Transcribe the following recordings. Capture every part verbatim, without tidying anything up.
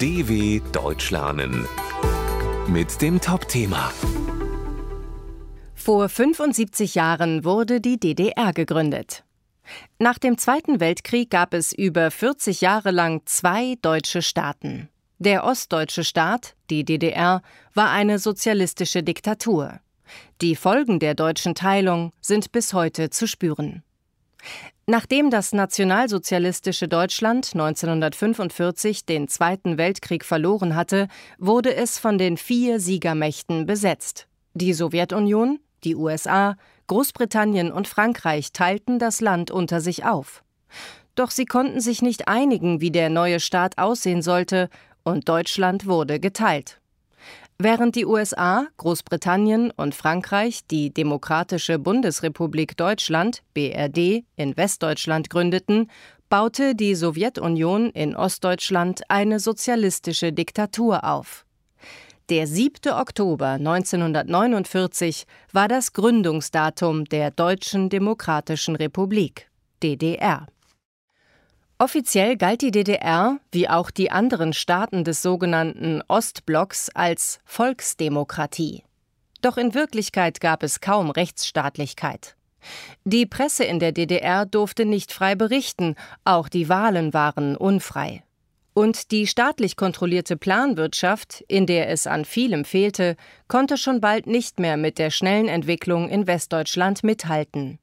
D W Deutsch lernen mit dem Top-Thema. Vor fünfundsiebzig Jahren wurde die D D R gegründet. Nach dem Zweiten Weltkrieg gab es über vierzig Jahre lang zwei deutsche Staaten. Der ostdeutsche Staat, die D D R, war eine sozialistische Diktatur. Die Folgen der deutschen Teilung sind bis heute zu spüren. Nachdem das nationalsozialistische Deutschland neunzehnhundertfünfundvierzig den Zweiten Weltkrieg verloren hatte, wurde es von den vier Siegermächten besetzt. Die Sowjetunion, die U S A, Großbritannien und Frankreich teilten das Land unter sich auf. Doch sie konnten sich nicht einigen, wie der neue Staat aussehen sollte, und Deutschland wurde geteilt. Während die U S A, Großbritannien und Frankreich die Demokratische Bundesrepublik Deutschland, B R D, in Westdeutschland gründeten, baute die Sowjetunion in Ostdeutschland eine sozialistische Diktatur auf. Der siebte Oktober neunzehnhundertneunundvierzig war das Gründungsdatum der Deutschen Demokratischen Republik, D D R. Offiziell galt die D D R, wie auch die anderen Staaten des sogenannten Ostblocks, als Volksdemokratie. Doch in Wirklichkeit gab es kaum Rechtsstaatlichkeit. Die Presse in der D D R durfte nicht frei berichten, auch die Wahlen waren unfrei. Und die staatlich kontrollierte Planwirtschaft, in der es an vielem fehlte, konnte schon bald nicht mehr mit der schnellen Entwicklung in Westdeutschland mithalten.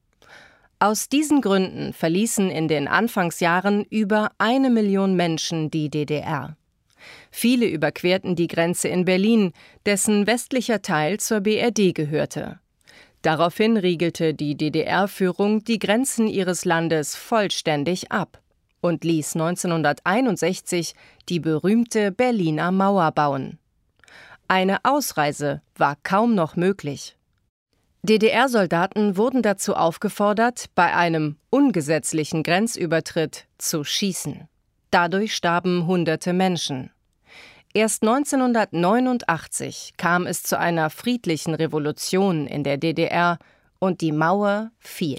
Aus diesen Gründen verließen in den Anfangsjahren über eine Million Menschen die D D R. Viele überquerten die Grenze in Berlin, dessen westlicher Teil zur B R D gehörte. Daraufhin riegelte die D D R-Führung die Grenzen ihres Landes vollständig ab und ließ neunzehnhunderteinundsechzig die berühmte Berliner Mauer bauen. Eine Ausreise war kaum noch möglich. D D R-Soldaten wurden dazu aufgefordert, bei einem ungesetzlichen Grenzübertritt zu schießen. Dadurch starben hunderte Menschen. Erst neunzehnhundertneunundachtzig kam es zu einer friedlichen Revolution in der D D R und die Mauer fiel.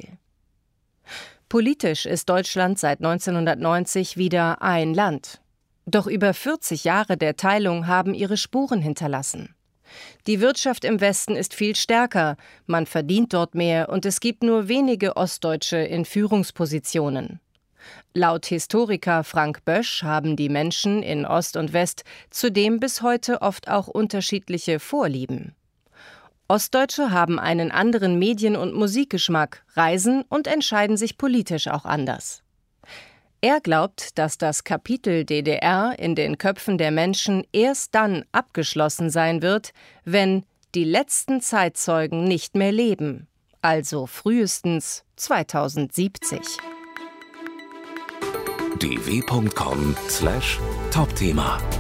Politisch ist Deutschland seit neunzehnhundertneunzig wieder ein Land. Doch über vierzig Jahre der Teilung haben ihre Spuren hinterlassen. Die Wirtschaft im Westen ist viel stärker, man verdient dort mehr und es gibt nur wenige Ostdeutsche in Führungspositionen. Laut Historiker Frank Bösch haben die Menschen in Ost und West zudem bis heute oft auch unterschiedliche Vorlieben. Ostdeutsche haben einen anderen Medien- und Musikgeschmack, reisen und entscheiden sich politisch auch anders. Er glaubt, dass das Kapitel D D R in den Köpfen der Menschen erst dann abgeschlossen sein wird, wenn die letzten Zeitzeugen nicht mehr leben, also frühestens zweitausendsiebzig. d w punkt com slash Top-Thema